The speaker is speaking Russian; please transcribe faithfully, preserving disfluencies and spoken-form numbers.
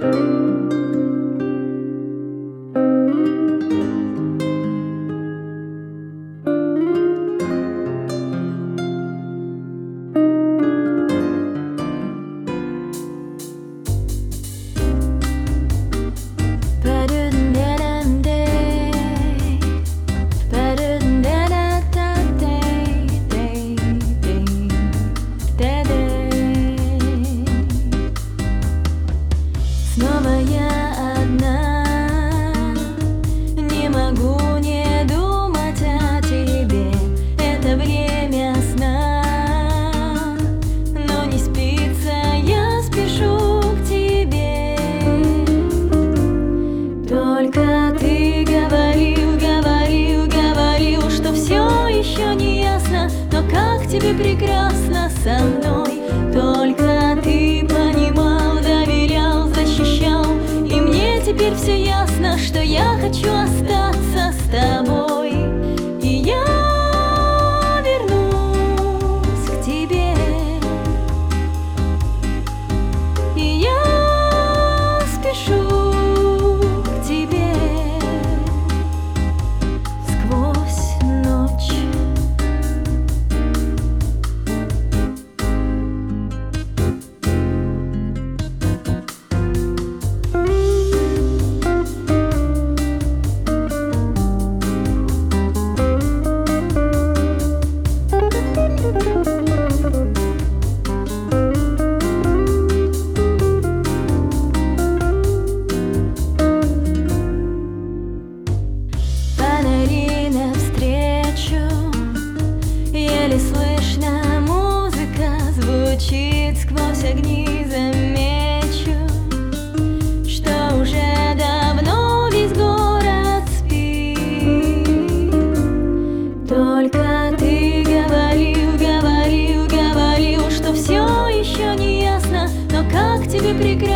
Снова я одна, не могу не думать о тебе. Это время сна, но не спится, я спешу к тебе. Только ты говорил, говорил, говорил, что все еще не ясно, но как тебе прекрасно со мной. Только ты понимал, доверял, защищал, и мне теперь все ясно, что я хочу остаться с тобой. И я вернусь к тебе, и я спешу к тебе сквозь ночь. Еле слышно, музыка звучит сквозь огни, замечу, что уже давно весь город спит. Только ты говорил, говорил, говорил, что все еще не ясно, но как тебе прекрасно.